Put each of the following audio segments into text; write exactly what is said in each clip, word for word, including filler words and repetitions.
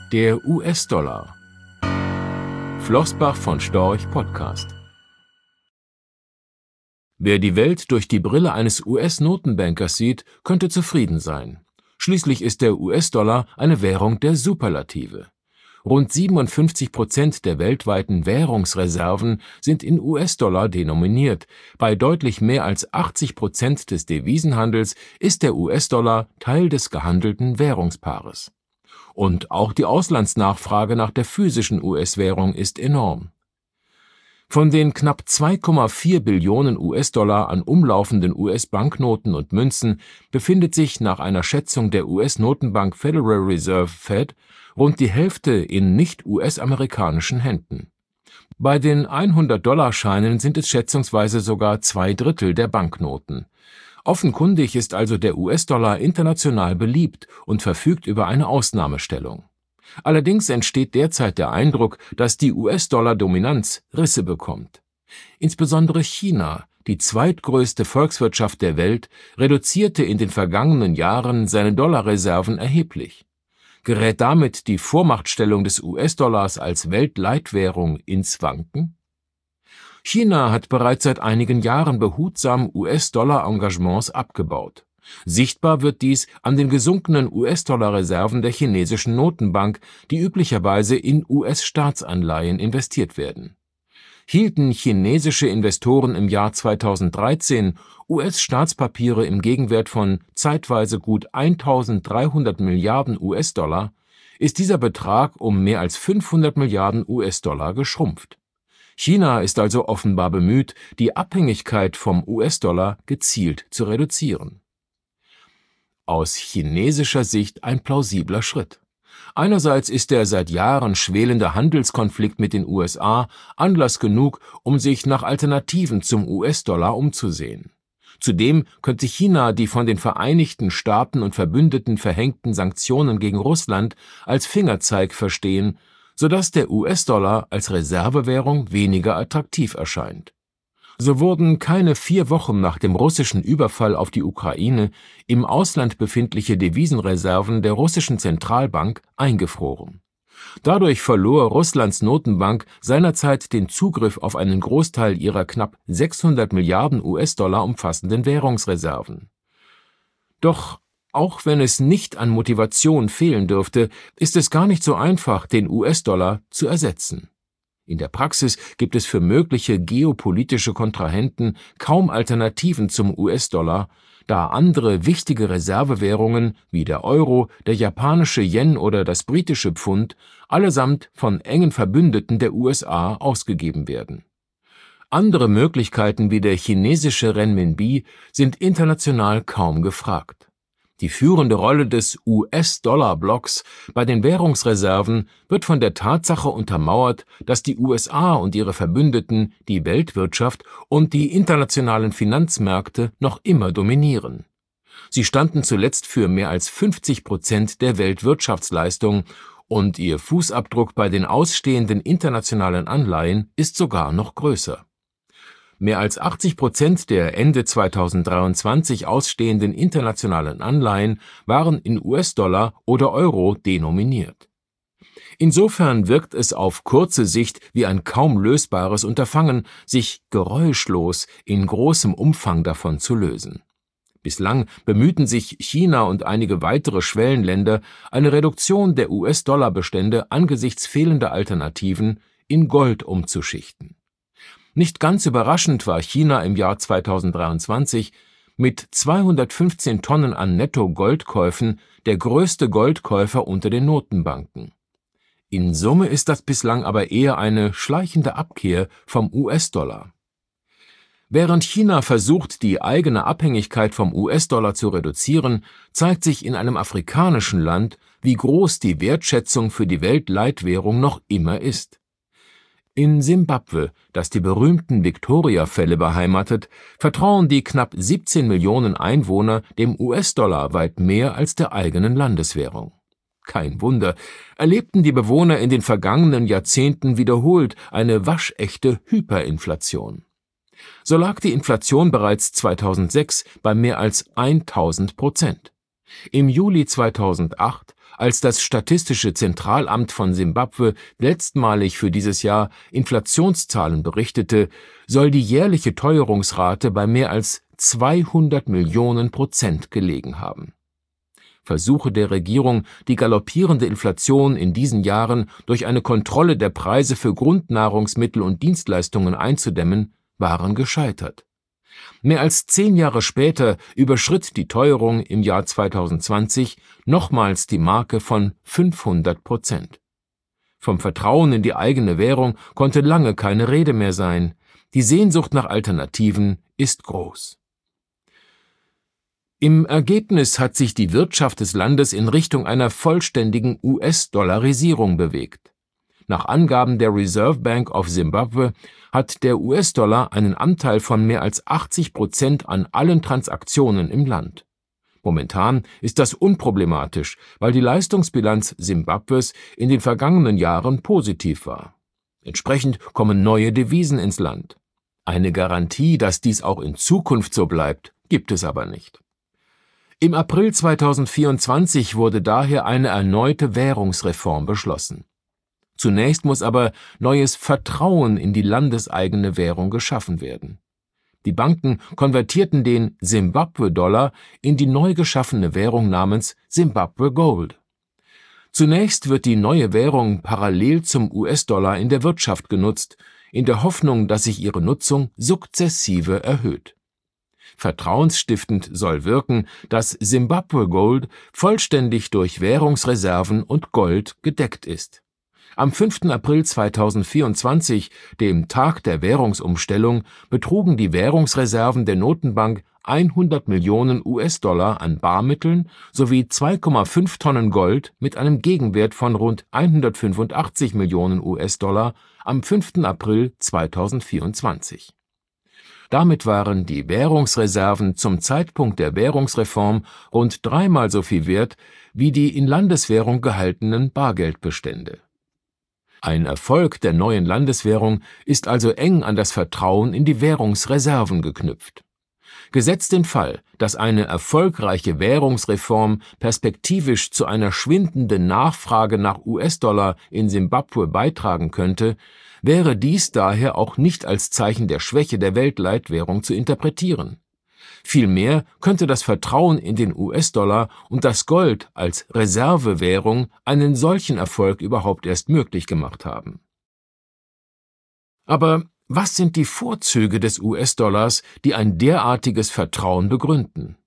Der U S-Dollar. Flossbach von Storch Podcast. Wer die Welt durch die Brille eines U S-Notenbankers sieht, könnte zufrieden sein. Schließlich ist der U S-Dollar eine Währung der Superlative. Rund siebenundfünfzig Prozent der weltweiten Währungsreserven sind in U S-Dollar denominiert. Bei deutlich mehr als achtzig Prozent des Devisenhandels ist der U S-Dollar Teil des gehandelten Währungspaares. Und auch die Auslandsnachfrage nach der physischen U S-Währung ist enorm. Von den knapp zwei Komma vier Billionen U S-Dollar an umlaufenden U S-Banknoten und Münzen befindet sich nach einer Schätzung der U S-Notenbank Federal Reserve Fed rund die Hälfte in nicht-U S-amerikanischen Händen. Bei den hundert-Dollar-Scheinen sind es schätzungsweise sogar zwei Drittel der Banknoten. Offenkundig ist also der U S-Dollar international beliebt und verfügt über eine Ausnahmestellung. Allerdings entsteht derzeit der Eindruck, dass die U S-Dollar-Dominanz Risse bekommt. Insbesondere China, die zweitgrößte Volkswirtschaft der Welt, reduzierte in den vergangenen Jahren seine Dollarreserven erheblich. Gerät damit die Vormachtstellung des U S-Dollars als Weltleitwährung ins Wanken? China hat bereits seit einigen Jahren behutsam U S-Dollar-Engagements abgebaut. Sichtbar wird dies an den gesunkenen U S-Dollar-Reserven der chinesischen Notenbank, die üblicherweise in U S-Staatsanleihen investiert werden. Hielten chinesische Investoren im Jahr zweitausenddreizehn U S-Staatspapiere im Gegenwert von zeitweise gut eintausenddreihundert Milliarden U S-Dollar, ist dieser Betrag um mehr als fünfhundert Milliarden U S-Dollar geschrumpft. China ist also offenbar bemüht, die Abhängigkeit vom U S-Dollar gezielt zu reduzieren. Aus chinesischer Sicht ein plausibler Schritt. Einerseits ist der seit Jahren schwelende Handelskonflikt mit den U S A Anlass genug, um sich nach Alternativen zum U S-Dollar umzusehen. Zudem könnte China die von den Vereinigten Staaten und Verbündeten verhängten Sanktionen gegen Russland als Fingerzeig verstehen, sodass der U S-Dollar als Reservewährung weniger attraktiv erscheint. So wurden keine vier Wochen nach dem russischen Überfall auf die Ukraine im Ausland befindliche Devisenreserven der russischen Zentralbank eingefroren. Dadurch verlor Russlands Notenbank seinerzeit den Zugriff auf einen Großteil ihrer knapp sechshundert Milliarden U S-Dollar umfassenden Währungsreserven. Doch auch wenn es nicht an Motivation fehlen dürfte, ist es gar nicht so einfach, den U S-Dollar zu ersetzen. In der Praxis gibt es für mögliche geopolitische Kontrahenten kaum Alternativen zum U S-Dollar, da andere wichtige Reservewährungen wie der Euro, der japanische Yen oder das britische Pfund allesamt von engen Verbündeten der U S A ausgegeben werden. Andere Möglichkeiten wie der chinesische Renminbi sind international kaum gefragt. Die führende Rolle des U S-Dollar-Blocks bei den Währungsreserven wird von der Tatsache untermauert, dass die U S A und ihre Verbündeten die Weltwirtschaft und die internationalen Finanzmärkte noch immer dominieren. Sie standen zuletzt für mehr als fünfzig Prozent der Weltwirtschaftsleistung und ihr Fußabdruck bei den ausstehenden internationalen Anleihen ist sogar noch größer. Mehr als achtzig Prozent der Ende zweitausenddreiundzwanzig ausstehenden internationalen Anleihen waren in U S-Dollar oder Euro denominiert. Insofern wirkt es auf kurze Sicht wie ein kaum lösbares Unterfangen, sich geräuschlos in großem Umfang davon zu lösen. Bislang bemühten sich China und einige weitere Schwellenländer, eine Reduktion der U S-Dollar-Bestände angesichts fehlender Alternativen in Gold umzuschichten. Nicht ganz überraschend war China im Jahr zweitausenddreiundzwanzig mit zweihundertfünfzehn Tonnen an Netto-Goldkäufen der größte Goldkäufer unter den Notenbanken. In Summe ist das bislang aber eher eine schleichende Abkehr vom U S-Dollar. Während China versucht, die eigene Abhängigkeit vom U S-Dollar zu reduzieren, zeigt sich in einem afrikanischen Land, wie groß die Wertschätzung für die Weltleitwährung noch immer ist. In Simbabwe, das die berühmten Victoria-Fälle beheimatet, vertrauen die knapp siebzehn Millionen Einwohner dem U S-Dollar weit mehr als der eigenen Landeswährung. Kein Wunder, erlebten die Bewohner in den vergangenen Jahrzehnten wiederholt eine waschechte Hyperinflation. So lag die Inflation bereits zweitausendsechs bei mehr als tausend Prozent. Im Juli zweitausendacht, Als das Statistische Zentralamt von Simbabwe letztmalig für dieses Jahr Inflationszahlen berichtete, soll die jährliche Teuerungsrate bei mehr als zweihundert Millionen Prozent gelegen haben. Versuche der Regierung, die galoppierende Inflation in diesen Jahren durch eine Kontrolle der Preise für Grundnahrungsmittel und Dienstleistungen einzudämmen, waren gescheitert. Mehr als zehn Jahre später überschritt die Teuerung im Jahr zweitausendzwanzig nochmals die Marke von fünfhundert Prozent. Vom Vertrauen in die eigene Währung konnte lange keine Rede mehr sein. Die Sehnsucht nach Alternativen ist groß. Im Ergebnis hat sich die Wirtschaft des Landes in Richtung einer vollständigen U S-Dollarisierung bewegt. Nach Angaben der Reserve Bank of Zimbabwe hat der U S-Dollar einen Anteil von mehr als achtzig Prozent an allen Transaktionen im Land. Momentan ist das unproblematisch, weil die Leistungsbilanz Simbabwes in den vergangenen Jahren positiv war. Entsprechend kommen neue Devisen ins Land. Eine Garantie, dass dies auch in Zukunft so bleibt, gibt es aber nicht. Im April zweitausendvierundzwanzig wurde daher eine erneute Währungsreform beschlossen. Zunächst muss aber neues Vertrauen in die landeseigene Währung geschaffen werden. Die Banken konvertierten den Zimbabwe-Dollar in die neu geschaffene Währung namens Zimbabwe Gold. Zunächst wird die neue Währung parallel zum U S-Dollar in der Wirtschaft genutzt, in der Hoffnung, dass sich ihre Nutzung sukzessive erhöht. Vertrauensstiftend soll wirken, dass Zimbabwe Gold vollständig durch Währungsreserven und Gold gedeckt ist. Am fünften April zweitausendvierundzwanzig, dem Tag der Währungsumstellung, betrugen die Währungsreserven der Notenbank hundert Millionen U S-Dollar an Barmitteln sowie zwei Komma fünf Tonnen Gold mit einem Gegenwert von rund hundertfünfundachtzig Millionen U S-Dollar am fünften April zweitausendvierundzwanzig. Damit waren die Währungsreserven zum Zeitpunkt der Währungsreform rund dreimal so viel wert wie die in Landeswährung gehaltenen Bargeldbestände. Ein Erfolg der neuen Landeswährung ist also eng an das Vertrauen in die Währungsreserven geknüpft. Gesetzt den Fall, dass eine erfolgreiche Währungsreform perspektivisch zu einer schwindenden Nachfrage nach U S-Dollar in Simbabwe beitragen könnte, wäre dies daher auch nicht als Zeichen der Schwäche der Weltleitwährung zu interpretieren. Vielmehr könnte das Vertrauen in den U S-Dollar und das Gold als Reservewährung einen solchen Erfolg überhaupt erst möglich gemacht haben. Aber was sind die Vorzüge des U S-Dollars, die ein derartiges Vertrauen begründen?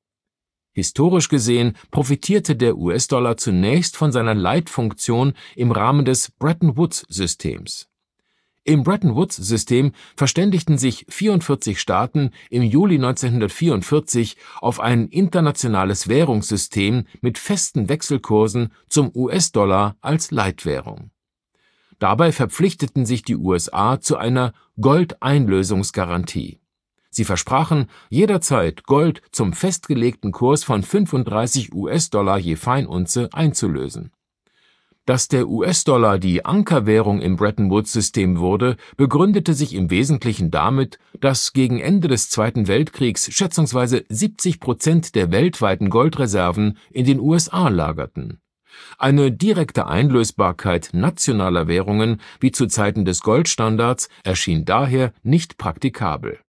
Historisch gesehen profitierte der U S-Dollar zunächst von seiner Leitfunktion im Rahmen des Bretton-Woods-Systems. Im Bretton-Woods-System verständigten sich vierundvierzig Staaten im Juli neunzehnhundertvierundvierzig auf ein internationales Währungssystem mit festen Wechselkursen zum U S-Dollar als Leitwährung. Dabei verpflichteten sich die U S A zu einer Goldeinlösungsgarantie. Sie versprachen, jederzeit Gold zum festgelegten Kurs von fünfunddreißig U S-Dollar je Feinunze einzulösen. Dass der U S-Dollar die Ankerwährung im Bretton-Woods-System wurde, begründete sich im Wesentlichen damit, dass gegen Ende des Zweiten Weltkriegs schätzungsweise siebzig Prozent der weltweiten Goldreserven in den U S A lagerten. Eine direkte Einlösbarkeit nationaler Währungen wie zu Zeiten des Goldstandards erschien daher nicht praktikabel.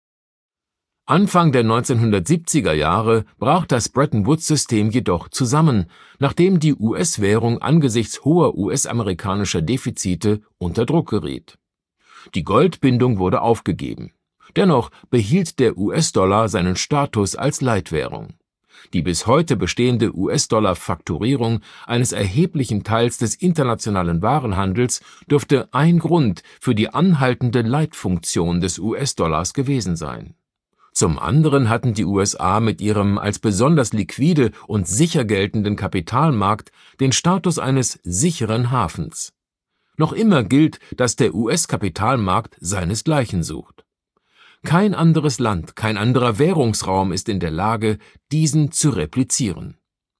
Anfang der neunzehnhundertsiebziger Jahre brach das Bretton-Woods-System jedoch zusammen, nachdem die U S-Währung angesichts hoher U S-amerikanischer Defizite unter Druck geriet. Die Goldbindung wurde aufgegeben. Dennoch behielt der U S-Dollar seinen Status als Leitwährung. Die bis heute bestehende U S-Dollar-Fakturierung eines erheblichen Teils des internationalen Warenhandels dürfte ein Grund für die anhaltende Leitfunktion des U S-Dollars gewesen sein. Zum anderen hatten die U S A mit ihrem als besonders liquide und sicher geltenden Kapitalmarkt den Status eines sicheren Hafens. Noch immer gilt, dass der U S-Kapitalmarkt seinesgleichen sucht. Kein anderes Land, kein anderer Währungsraum ist in der Lage, diesen zu replizieren.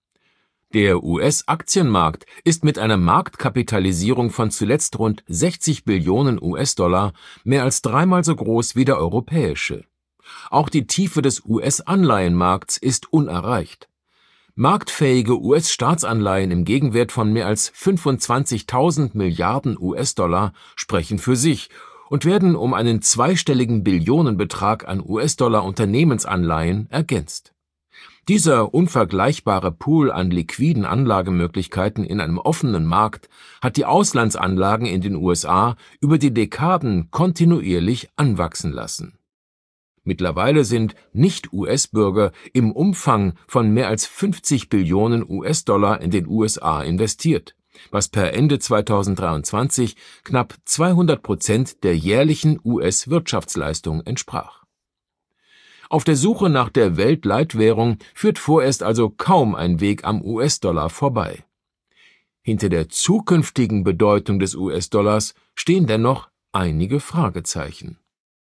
Der U S-Aktienmarkt ist mit einer Marktkapitalisierung von zuletzt rund sechzig Billionen U S-Dollar mehr als dreimal so groß wie der europäische. Auch die Tiefe des U S-Anleihenmarkts ist unerreicht. Marktfähige U S-Staatsanleihen im Gegenwert von mehr als fünfundzwanzigtausend Milliarden U S-Dollar sprechen für sich und werden um einen zweistelligen Billionenbetrag an U S-Dollar-Unternehmensanleihen ergänzt. Dieser unvergleichbare Pool an liquiden Anlagemöglichkeiten in einem offenen Markt hat die Auslandsanlagen in den U S A über die Dekaden kontinuierlich anwachsen lassen. Mittlerweile sind Nicht-U S-Bürger im Umfang von mehr als fünfzig Billionen U S-Dollar in den U S A investiert, was per Ende zweitausenddreiundzwanzig knapp zweihundert Prozent der jährlichen U S-Wirtschaftsleistung entsprach. Auf der Suche nach der Weltleitwährung führt vorerst also kaum ein Weg am U S-Dollar vorbei. Hinter der zukünftigen Bedeutung des U S-Dollars stehen dennoch einige Fragezeichen.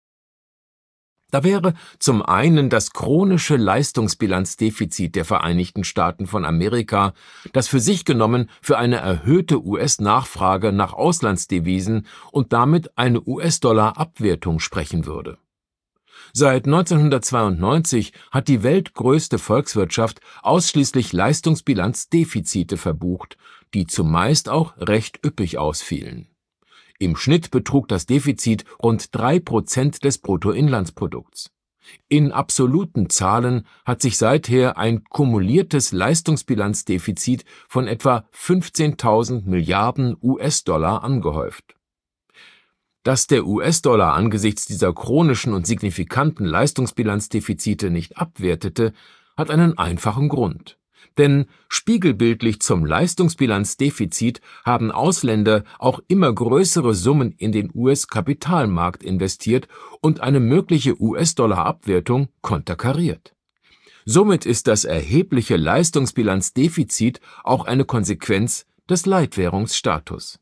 Da wäre zum einen das chronische Leistungsbilanzdefizit der Vereinigten Staaten von Amerika, das für sich genommen für eine erhöhte U S-Nachfrage nach Auslandsdevisen und damit eine U S-Dollar-Abwertung sprechen würde. Seit neunzehnhundertzweiundneunzig hat die weltgrößte Volkswirtschaft ausschließlich Leistungsbilanzdefizite verbucht, die zumeist auch recht üppig ausfielen. Im Schnitt betrug das Defizit rund drei Prozent des Bruttoinlandsprodukts. In absoluten Zahlen hat sich seither ein kumuliertes Leistungsbilanzdefizit von etwa fünfzehntausend Milliarden U S-Dollar angehäuft. Dass der U S-Dollar angesichts dieser chronischen und signifikanten Leistungsbilanzdefizite nicht abwertete, hat einen einfachen Grund. Denn spiegelbildlich zum Leistungsbilanzdefizit haben Ausländer auch immer größere Summen in den U S-Kapitalmarkt investiert und eine mögliche U S-Dollar-Abwertung konterkariert. Somit ist das erhebliche Leistungsbilanzdefizit auch eine Konsequenz des Leitwährungsstatus.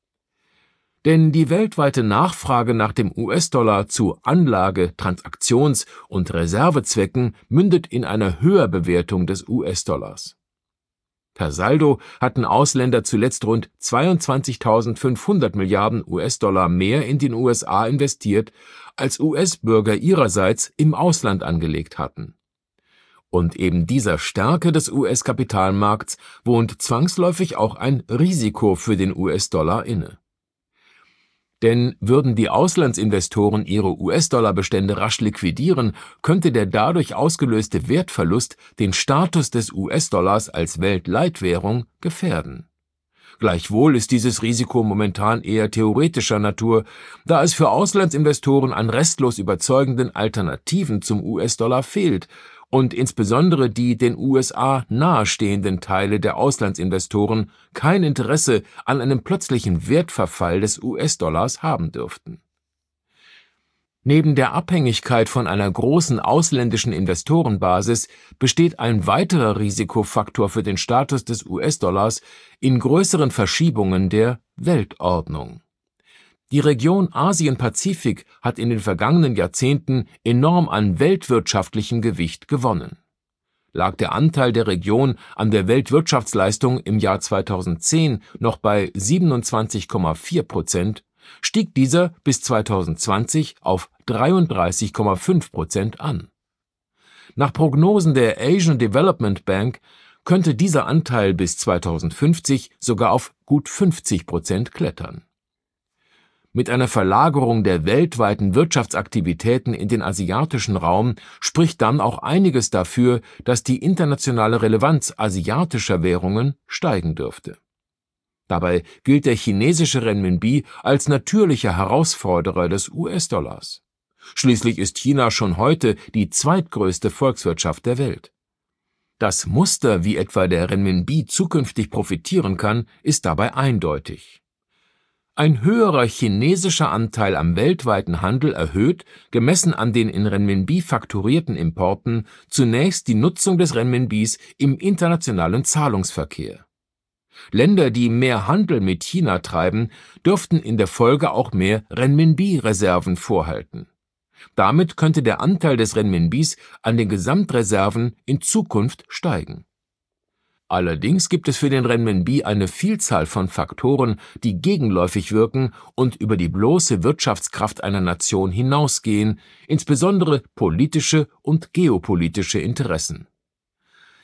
Denn die weltweite Nachfrage nach dem U S-Dollar zu Anlage-, Transaktions- und Reservezwecken mündet in einer Höherbewertung des U S-Dollars. Per Saldo hatten Ausländer zuletzt rund zweiundzwanzigtausendfünfhundert Milliarden U S-Dollar mehr in den U S A investiert, als U S-Bürger ihrerseits im Ausland angelegt hatten. Und eben dieser Stärke des U S-Kapitalmarkts wohnt zwangsläufig auch ein Risiko für den U S-Dollar inne. Denn würden die Auslandsinvestoren ihre U S-Dollar-Bestände rasch liquidieren, könnte der dadurch ausgelöste Wertverlust den Status des U S-Dollars als Weltleitwährung gefährden. Gleichwohl ist dieses Risiko momentan eher theoretischer Natur, da es für Auslandsinvestoren an restlos überzeugenden Alternativen zum U S-Dollar fehlt und insbesondere die den U S A nahestehenden Teile der Auslandsinvestoren kein Interesse an einem plötzlichen Wertverfall des U S-Dollars haben dürften. Neben der Abhängigkeit von einer großen ausländischen Investorenbasis besteht ein weiterer Risikofaktor für den Status des U S-Dollars in größeren Verschiebungen der Weltordnung. Die Region Asien-Pazifik hat in den vergangenen Jahrzehnten enorm an weltwirtschaftlichem Gewicht gewonnen. Lag der Anteil der Region an der Weltwirtschaftsleistung im Jahr zweitausendzehn noch bei siebenundzwanzig Komma vier Prozent, stieg dieser bis zweitausendzwanzig auf dreiunddreißig Komma fünf Prozent an. Nach Prognosen der Asian Development Bank könnte dieser Anteil bis zweitausendfünfzig sogar auf gut fünfzig Prozent klettern. Mit einer Verlagerung der weltweiten Wirtschaftsaktivitäten in den asiatischen Raum spricht dann auch einiges dafür, dass die internationale Relevanz asiatischer Währungen steigen dürfte. Dabei gilt der chinesische Renminbi als natürlicher Herausforderer des U S-Dollars. Schließlich ist China schon heute die zweitgrößte Volkswirtschaft der Welt. Das Muster, wie etwa der Renminbi zukünftig profitieren kann, ist dabei eindeutig. Ein höherer chinesischer Anteil am weltweiten Handel erhöht, gemessen an den in Renminbi fakturierten Importen, zunächst die Nutzung des Renminbis im internationalen Zahlungsverkehr. Länder, die mehr Handel mit China treiben, dürften in der Folge auch mehr Renminbi-Reserven vorhalten. Damit könnte der Anteil des Renminbis an den Gesamtreserven in Zukunft steigen. Allerdings gibt es für den Renminbi eine Vielzahl von Faktoren, die gegenläufig wirken und über die bloße Wirtschaftskraft einer Nation hinausgehen, insbesondere politische und geopolitische Interessen.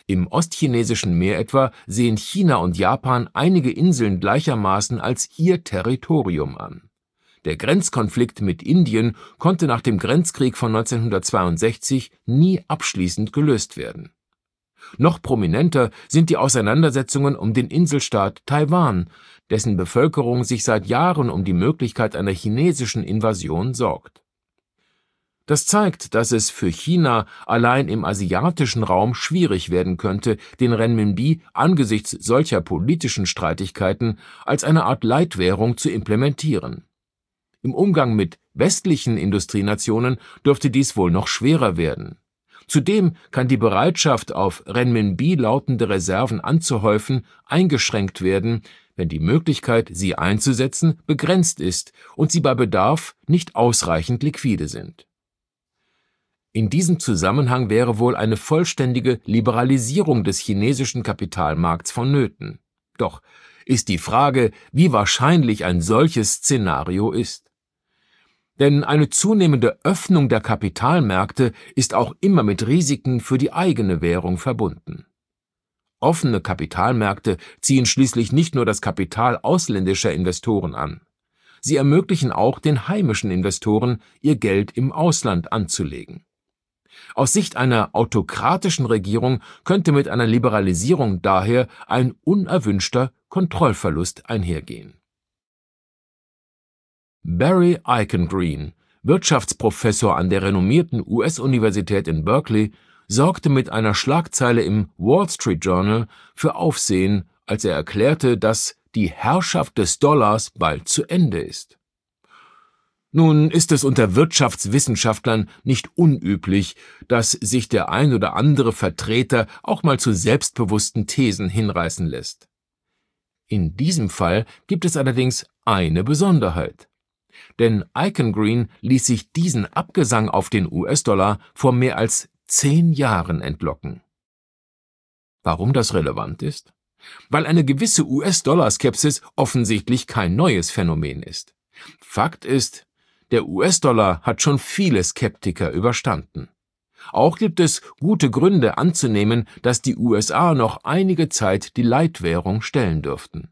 Im ostchinesischen Meer etwa sehen China und Japan einige Inseln gleichermaßen als ihr Territorium an. Der Grenzkonflikt mit Indien konnte nach dem Grenzkrieg von neunzehnhundertzweiundsechzig nie abschließend gelöst werden. Noch prominenter sind die Auseinandersetzungen um den Inselstaat Taiwan, dessen Bevölkerung sich seit Jahren um die Möglichkeit einer chinesischen Invasion sorgt. Das zeigt, dass es für China allein im asiatischen Raum schwierig werden könnte, den Renminbi angesichts solcher politischen Streitigkeiten als eine Art Leitwährung zu implementieren. Im Umgang mit westlichen Industrienationen dürfte dies wohl noch schwerer werden. Zudem kann die Bereitschaft, auf Renminbi lautende Reserven anzuhäufen, eingeschränkt werden, wenn die Möglichkeit, sie einzusetzen, begrenzt ist und sie bei Bedarf nicht ausreichend liquide sind. In diesem Zusammenhang wäre wohl eine vollständige Liberalisierung des chinesischen Kapitalmarkts vonnöten. Doch ist die Frage, wie wahrscheinlich ein solches Szenario ist. Denn eine zunehmende Öffnung der Kapitalmärkte ist auch immer mit Risiken für die eigene Währung verbunden. Offene Kapitalmärkte ziehen schließlich nicht nur das Kapital ausländischer Investoren an. Sie ermöglichen auch den heimischen Investoren, ihr Geld im Ausland anzulegen. Aus Sicht einer autokratischen Regierung könnte mit einer Liberalisierung daher ein unerwünschter Kontrollverlust einhergehen. Barry Eichengreen, Wirtschaftsprofessor an der renommierten U S-Universität in Berkeley, sorgte mit einer Schlagzeile im Wall Street Journal für Aufsehen, als er erklärte, dass die Herrschaft des Dollars bald zu Ende ist. Nun ist es unter Wirtschaftswissenschaftlern nicht unüblich, dass sich der ein oder andere Vertreter auch mal zu selbstbewussten Thesen hinreißen lässt. In diesem Fall gibt es allerdings eine Besonderheit. Denn Eichengreen ließ sich diesen Abgesang auf den U S-Dollar vor mehr als zehn Jahren entlocken. Warum das relevant ist? Weil eine gewisse U S-Dollar-Skepsis offensichtlich kein neues Phänomen ist. Fakt ist, der U S-Dollar hat schon viele Skeptiker überstanden. Auch gibt es gute Gründe anzunehmen, dass die U S A noch einige Zeit die Leitwährung stellen dürften.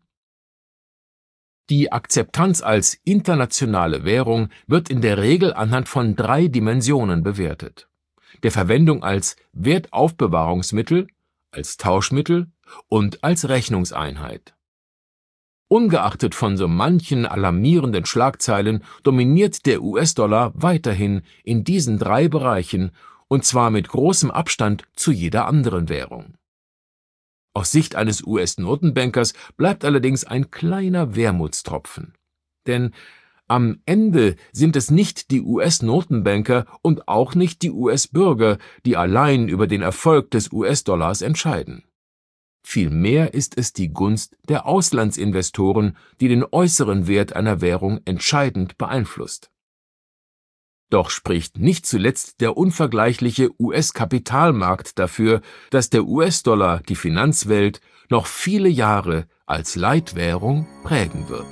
Die Akzeptanz als internationale Währung wird in der Regel anhand von drei Dimensionen bewertet: der Verwendung als Wertaufbewahrungsmittel, als Tauschmittel und als Rechnungseinheit. Ungeachtet von so manchen alarmierenden Schlagzeilen dominiert der U S-Dollar weiterhin in diesen drei Bereichen, und zwar mit großem Abstand zu jeder anderen Währung. Aus Sicht eines U S-Notenbankers bleibt allerdings ein kleiner Wermutstropfen. Denn am Ende sind es nicht die U S-Notenbanker und auch nicht die U S-Bürger, die allein über den Erfolg des U S-Dollars entscheiden. Vielmehr ist es die Gunst der Auslandsinvestoren, die den äußeren Wert einer Währung entscheidend beeinflusst. Doch spricht nicht zuletzt der unvergleichliche U S-Kapitalmarkt dafür, dass der U S-Dollar die Finanzwelt noch viele Jahre als Leitwährung prägen wird.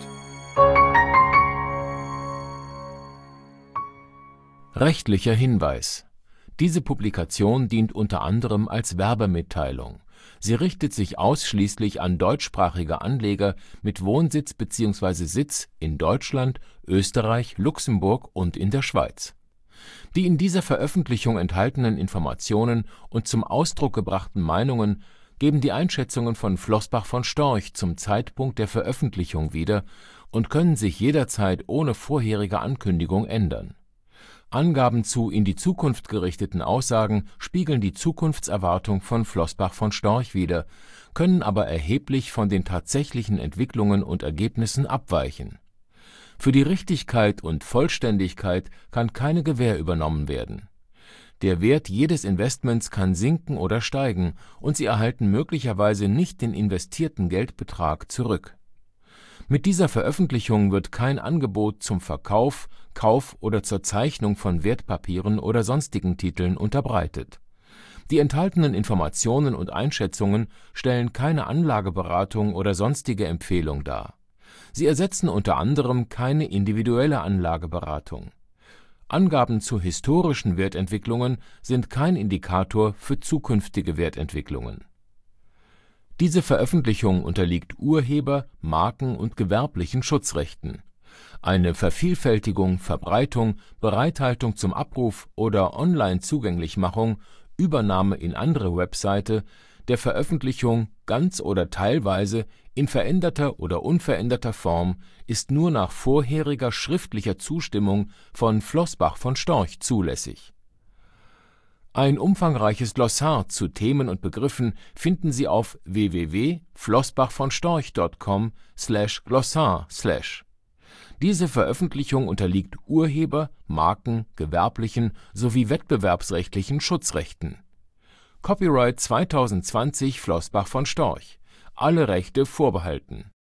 Rechtlicher Hinweis: Diese Publikation dient unter anderem als Werbemitteilung. Sie richtet sich ausschließlich an deutschsprachige Anleger mit Wohnsitz bzw. Sitz in Deutschland, Österreich, Luxemburg und in der Schweiz. Die in dieser Veröffentlichung enthaltenen Informationen und zum Ausdruck gebrachten Meinungen geben die Einschätzungen von Flossbach von Storch zum Zeitpunkt der Veröffentlichung wieder und können sich jederzeit ohne vorherige Ankündigung ändern. Angaben zu in die Zukunft gerichteten Aussagen spiegeln die Zukunftserwartung von Flossbach von Storch wider, können aber erheblich von den tatsächlichen Entwicklungen und Ergebnissen abweichen. Für die Richtigkeit und Vollständigkeit kann keine Gewähr übernommen werden. Der Wert jedes Investments kann sinken oder steigen, und Sie erhalten möglicherweise nicht den investierten Geldbetrag zurück. Mit dieser Veröffentlichung wird kein Angebot zum Verkauf, Kauf oder zur Zeichnung von Wertpapieren oder sonstigen Titeln unterbreitet. Die enthaltenen Informationen und Einschätzungen stellen keine Anlageberatung oder sonstige Empfehlung dar. Sie ersetzen unter anderem keine individuelle Anlageberatung. Angaben zu historischen Wertentwicklungen sind kein Indikator für zukünftige Wertentwicklungen. Diese Veröffentlichung unterliegt Urheber-, Marken- und gewerblichen Schutzrechten. Eine Vervielfältigung, Verbreitung, Bereithaltung zum Abruf oder Online-Zugänglichmachung, Übernahme in andere Webseite der Veröffentlichung ganz oder teilweise in veränderter oder unveränderter Form ist nur nach vorheriger schriftlicher Zustimmung von Floßbach von Storch zulässig. Ein umfangreiches Glossar zu Themen und Begriffen finden Sie auf w w w punkt floßbach von storch punkt com slash glossar slash. Diese Veröffentlichung unterliegt Urheber-, Marken-, gewerblichen sowie wettbewerbsrechtlichen Schutzrechten. Copyright zwanzig zwanzig Floßbach von Storch. Alle Rechte vorbehalten